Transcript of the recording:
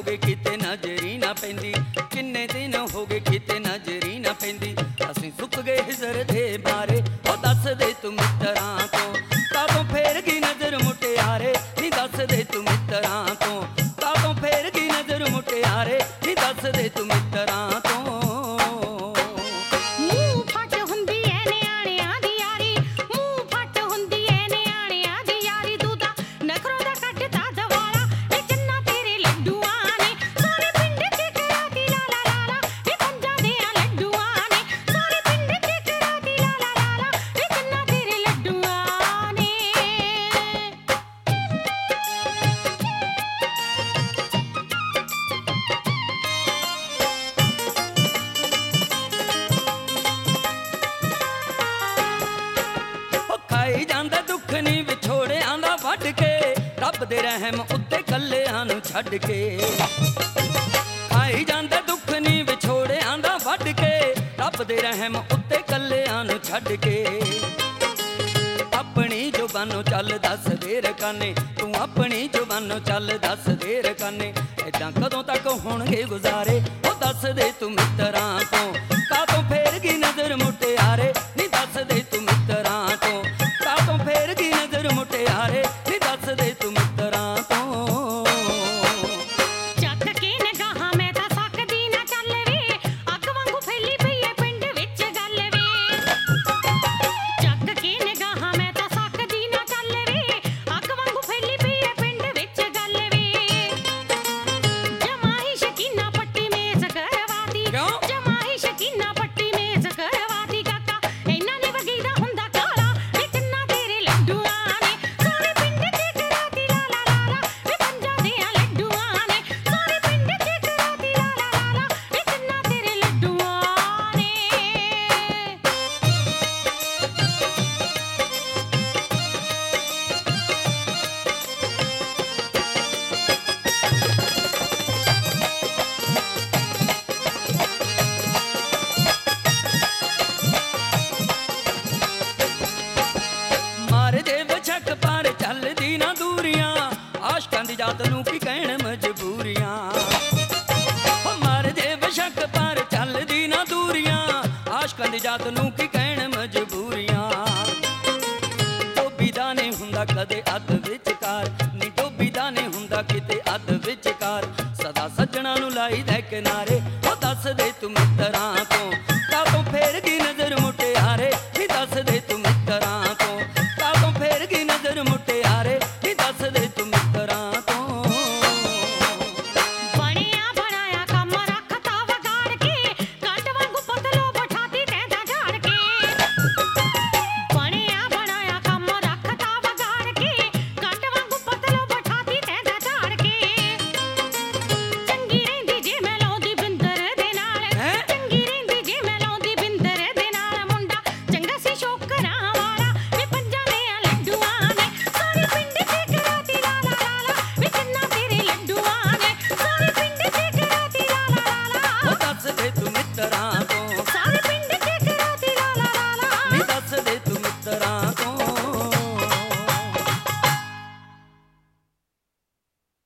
गए किते नजरी ना पैंदी, किन्ने दिन हो गए किते नजरी ना पैंदी। असीं सुक गए हिजर दे मारे, ओ दस दे तू मित्तरां तो कातों फेर गई नजर मुटियारे, नी दस दे तू मित्तरां तो कातों फेर गई नजर मुटियारे, नी दस दे तू मित्तरां तो। खाई जांदा दुख नी विछोड़ियां दा वढ के, रब दे रहम उत्ते कल्लियां नूं छड्ड के। खाई जांदा दुख नी विछोड़ियां दा वढ के, रब दे रहम उत्ते कल्लियां नूं छड्ड के। अपनी जुबानों चल दस देर काने, तू अपनी जुबानों चल दस देर काने। ऐदां कदों तक होणगे गुजारे, ओ दस दे तू मित्तरां तो कातों फेर गई नजर मुटियारे, नी दस दे तू मित्तरां तो कातों फेर गई नजर मुटियारे, नी दस दे तू मित्तरां तो। ਚੱਕ ਕੇ ਨਿਗਾਹਾਂ ਮੈਂ ਤਾਂ ਸਕਦੀ ਨਾ ਚੱਲ ਵੇ, ਅੱਗ ਵਾਂਗੂ ਫੈਲੀ ਪਈ ਏ ਪਿੰਡ ਵਿੱਚ ਗੱਲ ਵੇ। ਚੱਕ ਕੇ ਨਿਗਾਹਾਂ ਮੈਂ ਤਾਂ ਸਕਦੀ ਨਾ ਚੱਲ ਵੇ, ਅੱਗ ਵਾਂਗੂ ਫੈਲੀ ਪਈ ਏ ਪਿੰਡ ਵਿੱਚ ਗੱਲ ਵੇ। ਜਮਾਈ ਸ਼ਕੀਨਾ ਪੱਟੀ ਮੇਜ਼ ਕਰਵਾਤੀ, ਜਮਾਈ ਸ਼ਕੀਨਾ ਪੱਟੀ ਮੇਜ਼ ਕਰਵਾਤੀ। ਕਾਕਾ ਇਹਨਾਂ ਨੇ ਵਗੀਦਾ ਹੁੰਦਾ ਕਾਲਾ, ਵੇ ਚੰਨਾ ਤੇਰੇ ਲੱਡੂਆਂ ਨੇ ਸਾਰੇ ਪਿੰਡ 'ਚ ਕਰਾਤੀ ਲਾ ਲਾ ਲਾ ਲਾ, ਵੇ ਪੰਜਾਂ ਦਿਆਂ ਲੱਡੂਆਂ ਨੇ ਸਾਰੇ ਪਿੰਡ 'ਚ ਕਰਾਤੀ ਲਾ ਲਾ ਲਾ ਲਾ, ਵੇ ਚੰਨਾ ਤੇਰੇ ਲੱਡੂਆਂ ਨੇ। मार दे बछक पर चलदी ना दूरियां, आशकां दी जात नूं की कहण मजबूरियां। ओ मार दे बछक पर चलदी ना दूरियां, आशकां दी जात नूं की कहण मजबूरियां। डोबी दा नहीं हुंदा कदे अध विचकार, नी डोबी दा नहीं हुंदा किते अध विचकार। सदा सज्जणा नूं लाई दे किनारे, ओ दस दे तू मित्तरां तो कातों फेर गई नजर मुटियारे, नी दस दे तू मित्तरां तो कातों फेर गई नजर मुटियारे।